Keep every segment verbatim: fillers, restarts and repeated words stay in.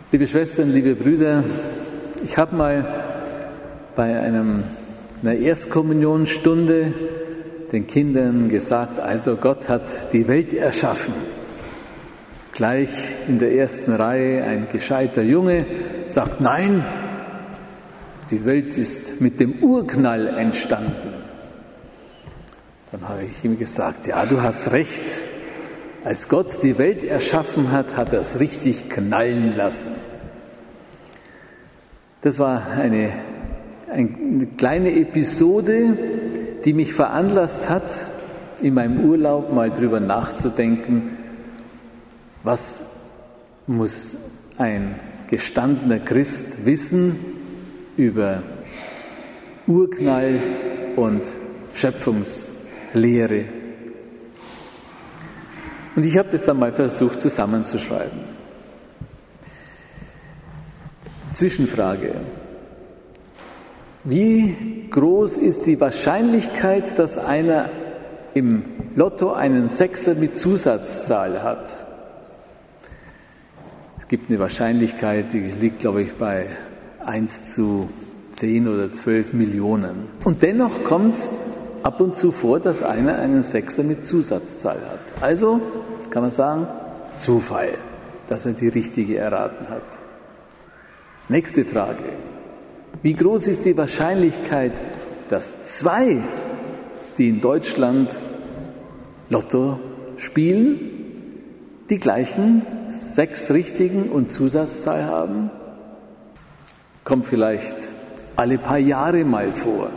Liebe Schwestern, liebe Brüder, ich habe mal bei einem, einer Erstkommunionstunde den Kindern gesagt, also Gott hat die Welt erschaffen. Gleich in der ersten Reihe ein gescheiter Junge sagt, nein, die Welt ist mit dem Urknall entstanden. Dann habe ich ihm gesagt, ja, du hast recht. Als Gott die Welt erschaffen hat, hat er es richtig knallen lassen. Das war eine, eine kleine Episode, die mich veranlasst hat, in meinem Urlaub mal drüber nachzudenken, was muss ein gestandener Christ wissen über Urknall und Schöpfungslehre. Und ich habe das dann mal versucht zusammenzuschreiben. Zwischenfrage. Wie groß ist die Wahrscheinlichkeit, dass einer im Lotto einen Sechser mit Zusatzzahl hat? Es gibt eine Wahrscheinlichkeit, die liegt, glaube ich, bei eins zu zehn oder zwölf Millionen. Und dennoch kommt es ab und zu vor, dass einer einen Sechser mit Zusatzzahl hat. Also kann man sagen, Zufall, dass er die richtige erraten hat. Nächste Frage. Wie groß ist die Wahrscheinlichkeit, dass zwei, die in Deutschland Lotto spielen, die gleichen sechs richtigen und Zusatzzahl haben? Kommt vielleicht alle paar Jahre mal vor.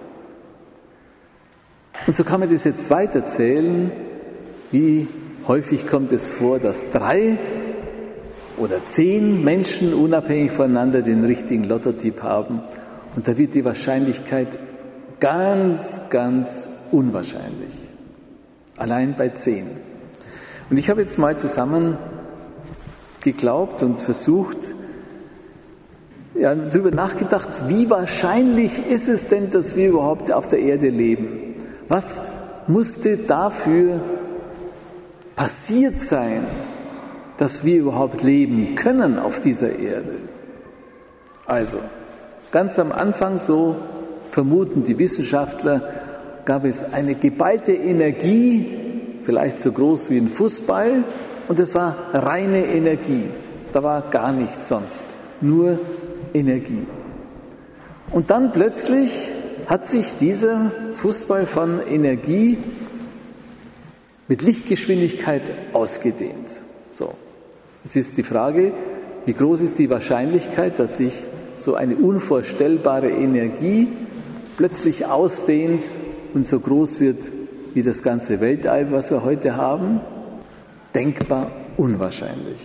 Und so kann man das jetzt weiterzählen. Wie häufig kommt es vor, dass drei oder zehn Menschen unabhängig voneinander den richtigen Lottotyp haben? Und da wird die Wahrscheinlichkeit ganz, ganz unwahrscheinlich. Allein bei zehn. Und ich habe jetzt mal zusammen geglaubt und versucht, ja, darüber nachgedacht, wie wahrscheinlich ist es denn, dass wir überhaupt auf der Erde leben? Was musste dafür passiert sein, dass wir überhaupt leben können auf dieser Erde? Also, ganz am Anfang, so vermuten die Wissenschaftler, gab es eine geballte Energie, vielleicht so groß wie ein Fußball, und es war reine Energie. Da war gar nichts sonst, nur Energie. Und dann plötzlich hat sich dieser Fußball von Energie mit Lichtgeschwindigkeit ausgedehnt. So, jetzt ist die Frage, wie groß ist die Wahrscheinlichkeit, dass sich so eine unvorstellbare Energie plötzlich ausdehnt und so groß wird wie das ganze Weltall, was wir heute haben? Denkbar unwahrscheinlich.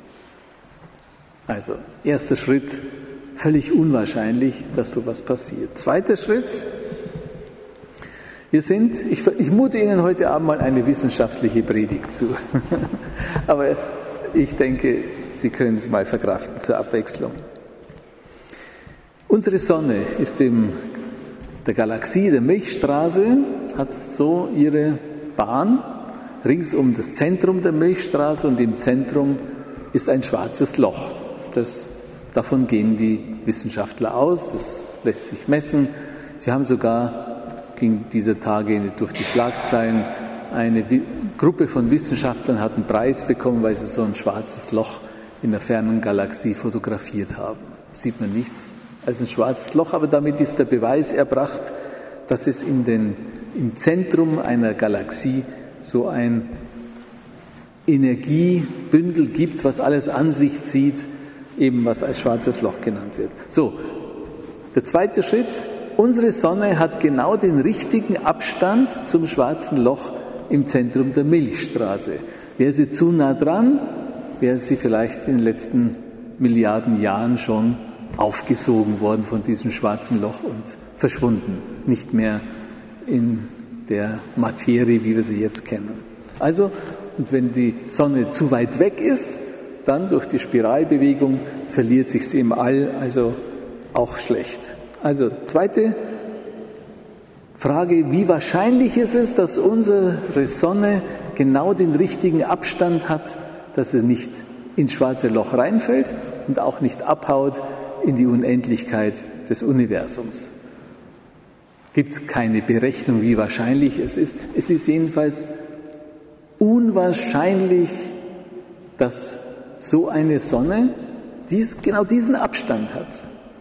Also, erster Schritt, völlig unwahrscheinlich, dass sowas passiert. Zweiter Schritt, wir sind, ich, ich mute Ihnen heute Abend mal eine wissenschaftliche Predigt zu. Aber ich denke, Sie können es mal verkraften zur Abwechslung. Unsere Sonne ist in der Galaxie der Milchstraße, hat so ihre Bahn rings um das Zentrum der Milchstraße, und im Zentrum ist ein schwarzes Loch. Das, davon gehen die Wissenschaftler aus, das lässt sich messen. Sie haben sogar, ging dieser Tage durch die Schlagzeilen, eine Gruppe von Wissenschaftlern hat einen Preis bekommen, weil sie so ein schwarzes Loch in der fernen Galaxie fotografiert haben. Sieht man nichts als ein schwarzes Loch, aber damit ist der Beweis erbracht, dass es in den, im Zentrum einer Galaxie so ein Energiebündel gibt, was alles an sich zieht, eben was als schwarzes Loch genannt wird. So, der zweite Schritt, unsere Sonne hat genau den richtigen Abstand zum schwarzen Loch im Zentrum der Milchstraße. Wäre sie zu nah dran, wäre sie vielleicht in den letzten Milliarden Jahren schon aufgesogen worden von diesem schwarzen Loch und verschwunden, nicht mehr in der Materie, wie wir sie jetzt kennen. Also, und wenn die Sonne zu weit weg ist, dann durch die Spiralbewegung verliert sich sie im All, also auch schlecht. Also, zweite Frage, wie wahrscheinlich ist es, dass unsere Sonne genau den richtigen Abstand hat, dass es nicht ins schwarze Loch reinfällt und auch nicht abhaut in die Unendlichkeit des Universums. Gibt es keine Berechnung, wie wahrscheinlich es ist. Es ist jedenfalls unwahrscheinlich, dass so eine Sonne dies, genau diesen Abstand hat.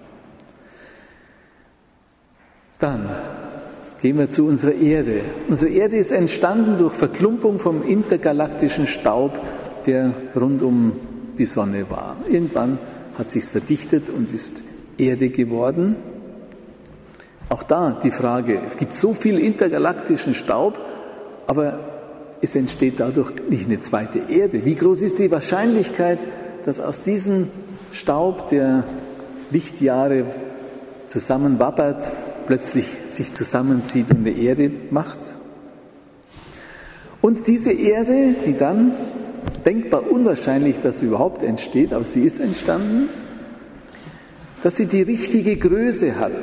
Dann gehen wir zu unserer Erde. Unsere Erde ist entstanden durch Verklumpung vom intergalaktischen Staub, der rund um die Sonne war. Irgendwann hat sich's verdichtet und ist Erde geworden. Auch da die Frage, es gibt so viel intergalaktischen Staub, aber es entsteht dadurch nicht eine zweite Erde. Wie groß ist die Wahrscheinlichkeit, dass aus diesem Staub, der Lichtjahre zusammenwabbert, plötzlich sich zusammenzieht und eine Erde macht? Und diese Erde, die dann, denkbar unwahrscheinlich, dass sie überhaupt entsteht, aber sie ist entstanden, dass sie die richtige Größe hat.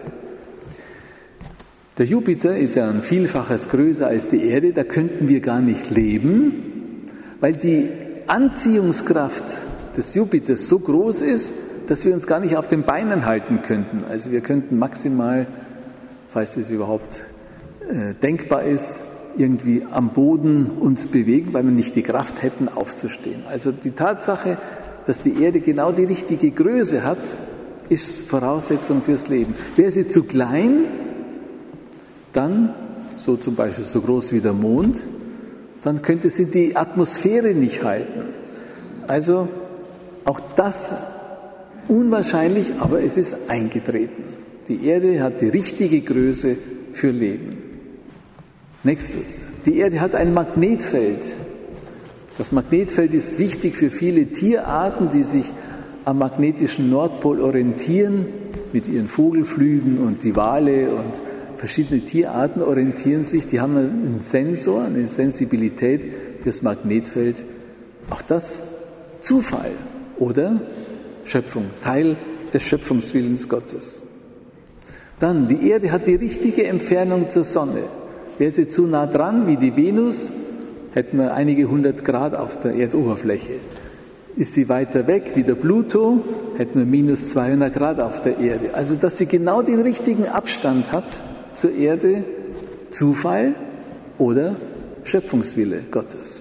Der Jupiter ist ja ein Vielfaches größer als die Erde, da könnten wir gar nicht leben, weil die Anziehungskraft des Jupiters so groß ist, dass wir uns gar nicht auf den Beinen halten könnten. Also wir könnten maximal, falls es überhaupt äh, denkbar ist, irgendwie am Boden uns bewegen, weil wir nicht die Kraft hätten, aufzustehen. Also die Tatsache, dass die Erde genau die richtige Größe hat, ist Voraussetzung fürs Leben. Wäre sie zu klein, dann, so zum Beispiel so groß wie der Mond, dann könnte sie die Atmosphäre nicht halten. Also auch das unwahrscheinlich, aber es ist eingetreten. Die Erde hat die richtige Größe für Leben. Nächstes, die Erde hat ein Magnetfeld. Das Magnetfeld ist wichtig für viele Tierarten, die sich am magnetischen Nordpol orientieren, mit ihren Vogelflügen, und die Wale und verschiedene Tierarten orientieren sich, die haben einen Sensor, eine Sensibilität fürs Magnetfeld. Auch das Zufall oder Schöpfung, Teil des Schöpfungswillens Gottes. Dann, die Erde hat die richtige Entfernung zur Sonne. Wäre sie zu nah dran wie die Venus, hätten wir einige hundert Grad auf der Erdoberfläche. Ist sie weiter weg wie der Pluto, hätten wir minus zweihundert Grad auf der Erde. Also, dass sie genau den richtigen Abstand hat zur Erde, Zufall oder Schöpfungswille Gottes.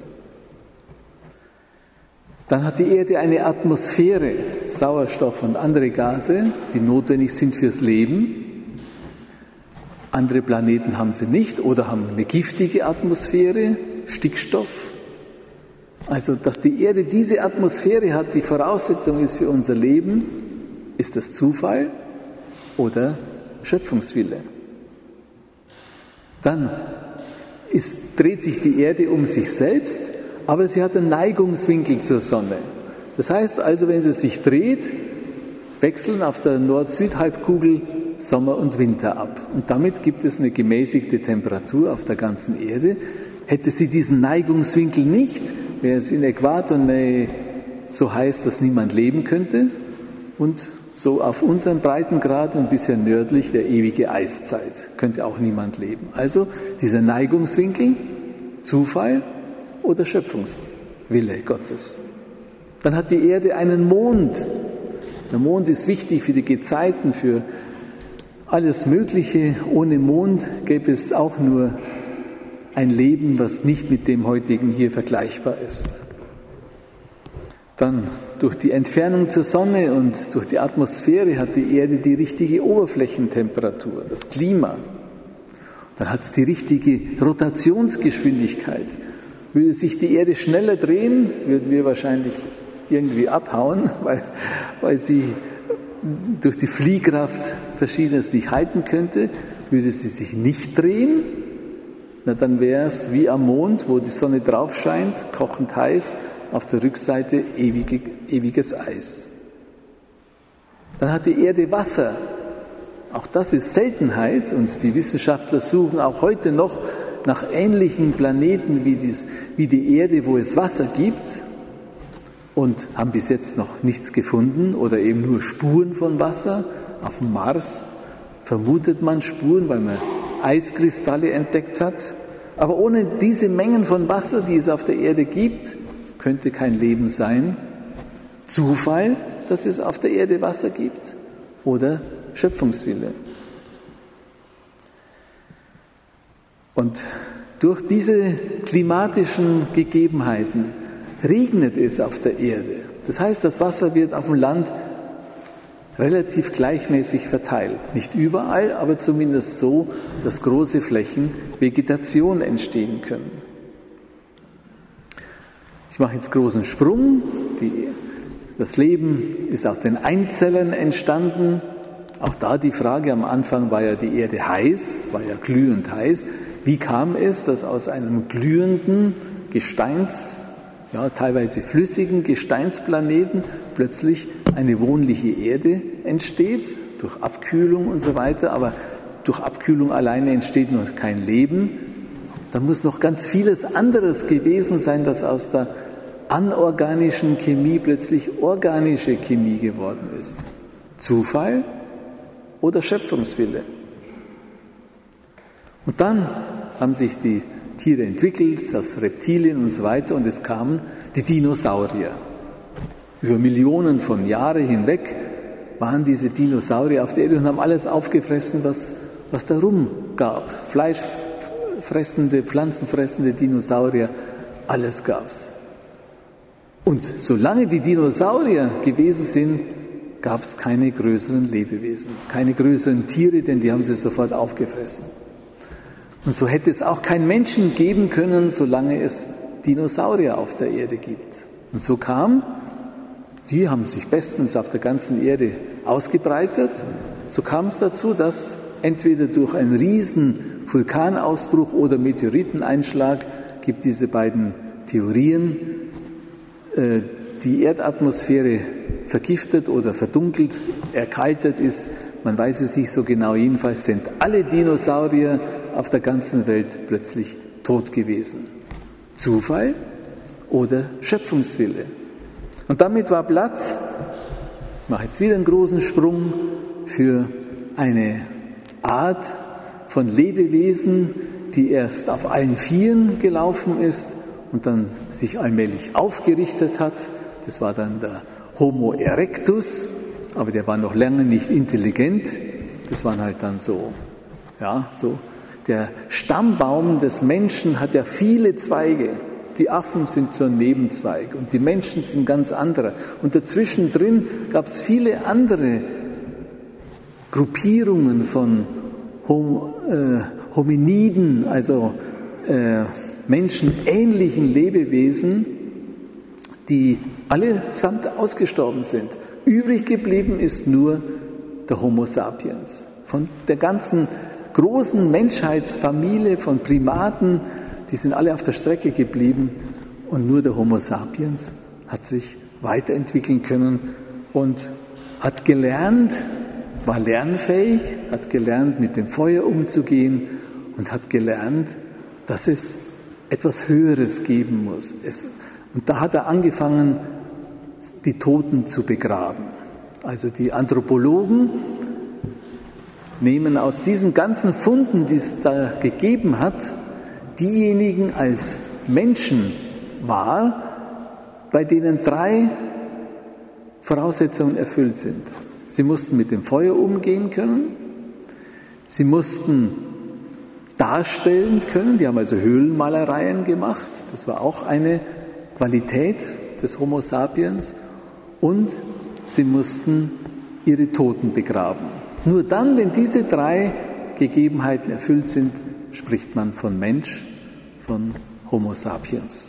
Dann hat die Erde eine Atmosphäre, Sauerstoff und andere Gase, die notwendig sind fürs Leben. Andere Planeten haben sie nicht oder haben eine giftige Atmosphäre, Stickstoff. Also, dass die Erde diese Atmosphäre hat, die Voraussetzung ist für unser Leben, ist das Zufall oder Schöpfungswille. Dann ist, dreht sich die Erde um sich selbst, aber sie hat einen Neigungswinkel zur Sonne. Das heißt also, wenn sie sich dreht, wechseln auf der Nord-Süd-Halbkugel Sommer und Winter ab. Und damit gibt es eine gemäßigte Temperatur auf der ganzen Erde. Hätte sie diesen Neigungswinkel nicht, wäre es in Äquatornähe so heiß, dass niemand leben könnte. Und so auf unseren Breitengraden und bisher nördlich wäre ewige Eiszeit, könnte auch niemand leben. Also dieser Neigungswinkel, Zufall oder Schöpfungswille Gottes. Dann hat die Erde einen Mond. Der Mond ist wichtig für die Gezeiten, für alles Mögliche. Ohne Mond gäbe es auch nur ein Leben, was nicht mit dem heutigen hier vergleichbar ist. Dann durch die Entfernung zur Sonne und durch die Atmosphäre hat die Erde die richtige Oberflächentemperatur, das Klima. Dann hat es die richtige Rotationsgeschwindigkeit. Würde sich die Erde schneller drehen, würden wir wahrscheinlich irgendwie abhauen, weil, weil sie durch die Fliehkraft Verschiedenes nicht halten könnte. Würde sie sich nicht drehen, na dann wäre es wie am Mond, wo die Sonne drauf scheint, kochend heiß, auf der Rückseite ewige, ewiges Eis. Dann hat die Erde Wasser. Auch das ist Seltenheit und die Wissenschaftler suchen auch heute noch nach ähnlichen Planeten wie, dies, wie die Erde, wo es Wasser gibt, und haben bis jetzt noch nichts gefunden oder eben nur Spuren von Wasser. Auf dem Mars vermutet man Spuren, weil man Eiskristalle entdeckt hat. Aber ohne diese Mengen von Wasser, die es auf der Erde gibt, könnte kein Leben sein. Zufall, dass es auf der Erde Wasser gibt, oder Schöpfungswille? Und durch diese klimatischen Gegebenheiten regnet es auf der Erde. Das heißt, das Wasser wird auf dem Land relativ gleichmäßig verteilt. Nicht überall, aber zumindest so, dass große Flächen Vegetation entstehen können. Ich mache jetzt großen Sprung. Die, das Leben ist aus den Einzellern entstanden. Auch da die Frage, am Anfang war ja die Erde heiß, war ja glühend heiß. Wie kam es, dass aus einem glühenden Gesteins, ja, teilweise flüssigen Gesteinsplaneten plötzlich eine wohnliche Erde entsteht, durch Abkühlung und so weiter, aber durch Abkühlung alleine entsteht noch kein Leben. Da muss noch ganz vieles anderes gewesen sein, dass aus der anorganischen Chemie plötzlich organische Chemie geworden ist. Zufall oder Schöpfungswille? Und dann haben sich die Tiere entwickelt, aus Reptilien und so weiter, und es kamen die Dinosaurier. Über Millionen von Jahren hinweg waren diese Dinosaurier auf der Erde und haben alles aufgefressen, was, was da rumgab. Fleischfressende, pflanzenfressende Dinosaurier, alles gab's. Und solange die Dinosaurier gewesen sind, gab es keine größeren Lebewesen, keine größeren Tiere, denn die haben sie sofort aufgefressen. Und so hätte es auch keinen Menschen geben können, solange es Dinosaurier auf der Erde gibt. Und so kam, die haben sich bestens auf der ganzen Erde ausgebreitet, so kam es dazu, dass entweder durch einen riesen Vulkanausbruch oder Meteoriteneinschlag, gibt diese beiden Theorien, äh, die Erdatmosphäre vergiftet oder verdunkelt, erkaltet ist. Man weiß es nicht so genau, jedenfalls sind alle Dinosaurier auf der ganzen Welt plötzlich tot gewesen. Zufall oder Schöpfungswille? Und damit war Platz, ich mache jetzt wieder einen großen Sprung, für eine Art von Lebewesen, die erst auf allen Vieren gelaufen ist und dann sich allmählich aufgerichtet hat. Das war dann der Homo erectus, aber der war noch lange nicht intelligent. Das waren halt dann so, ja, so. Der Stammbaum des Menschen hat ja viele Zweige. Die Affen sind so ein Nebenzweig und die Menschen sind ganz andere. Und dazwischen drin gab es viele andere Gruppierungen von Hom, äh, Hominiden, also äh, menschenähnlichen Lebewesen, die allesamt ausgestorben sind. Übrig geblieben ist nur der Homo sapiens. Von der ganzen großen Menschheitsfamilie von Primaten, die sind alle auf der Strecke geblieben und nur der Homo sapiens hat sich weiterentwickeln können und hat gelernt, war lernfähig, hat gelernt, mit dem Feuer umzugehen und hat gelernt, dass es etwas Höheres geben muss. Es, und da hat er angefangen, die Toten zu begraben. Also die Anthropologen nehmen aus diesen ganzen Funden, die es da gegeben hat, diejenigen als Menschen wahr, bei denen drei Voraussetzungen erfüllt sind. Sie mussten mit dem Feuer umgehen können, sie mussten darstellen können, die haben also Höhlenmalereien gemacht, das war auch eine Qualität des Homo sapiens, und sie mussten ihre Toten begraben. Nur dann, wenn diese drei Gegebenheiten erfüllt sind, spricht man von Mensch, von Homo sapiens.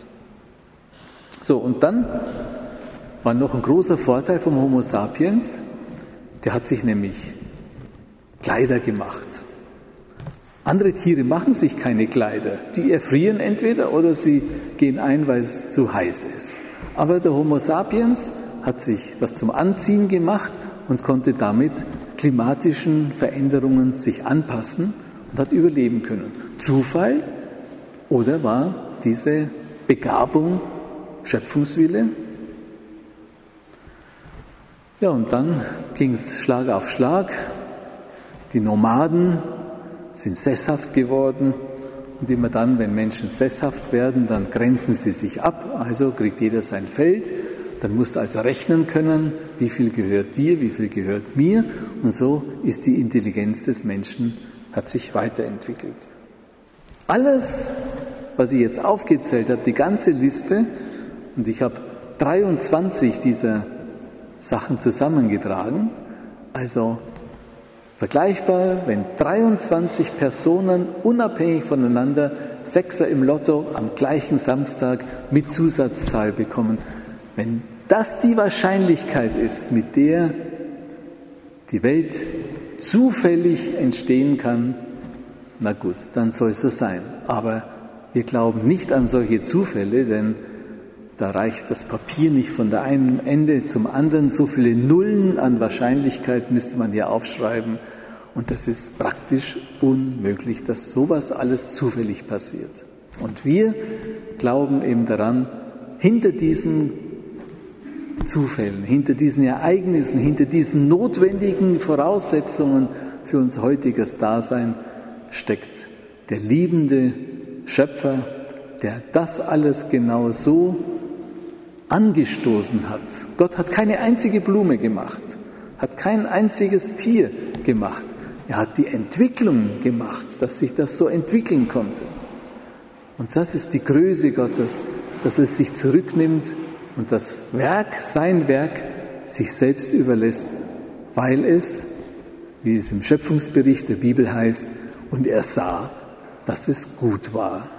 So, und dann war noch ein großer Vorteil vom Homo sapiens, der hat sich nämlich Kleider gemacht. Andere Tiere machen sich keine Kleider, die erfrieren entweder oder sie gehen ein, weil es zu heiß ist. Aber der Homo sapiens hat sich was zum Anziehen gemacht und konnte damit klimatischen Veränderungen sich anpassen und hat überleben können. Zufall oder war diese Begabung Schöpfungswille? Ja, und dann ging es Schlag auf Schlag. Die Nomaden sind sesshaft geworden und immer dann, wenn Menschen sesshaft werden, dann grenzen sie sich ab. Also kriegt jeder sein Feld dann musst du also rechnen können, wie viel gehört dir, wie viel gehört mir. Und so ist die Intelligenz des Menschen, hat sich weiterentwickelt. Alles, was ich jetzt aufgezählt habe, die ganze Liste, und ich habe dreiundzwanzig dieser Sachen zusammengetragen, also vergleichbar, wenn dreiundzwanzig Personen unabhängig voneinander Sechser im Lotto am gleichen Samstag mit Zusatzzahl bekommen. Wenn das die Wahrscheinlichkeit ist, mit der die Welt zufällig entstehen kann, na gut, dann soll es so sein. Aber wir glauben nicht an solche Zufälle, denn da reicht das Papier nicht von der einen Ende zum anderen. So viele Nullen an Wahrscheinlichkeit müsste man hier aufschreiben. Und das ist praktisch unmöglich, dass sowas alles zufällig passiert. Und wir glauben eben daran, hinter diesen Zufällen, hinter diesen Ereignissen, hinter diesen notwendigen Voraussetzungen für unser heutiges Dasein steckt der liebende Schöpfer, der das alles genau so angestoßen hat. Gott hat keine einzige Blume gemacht, hat kein einziges Tier gemacht. Er hat die Entwicklung gemacht, dass sich das so entwickeln konnte. Und das ist die Größe Gottes, dass es sich zurücknimmt und das Werk, sein Werk, sich selbst überlässt, weil es, wie es im Schöpfungsbericht der Bibel heißt, und er sah, dass es gut war.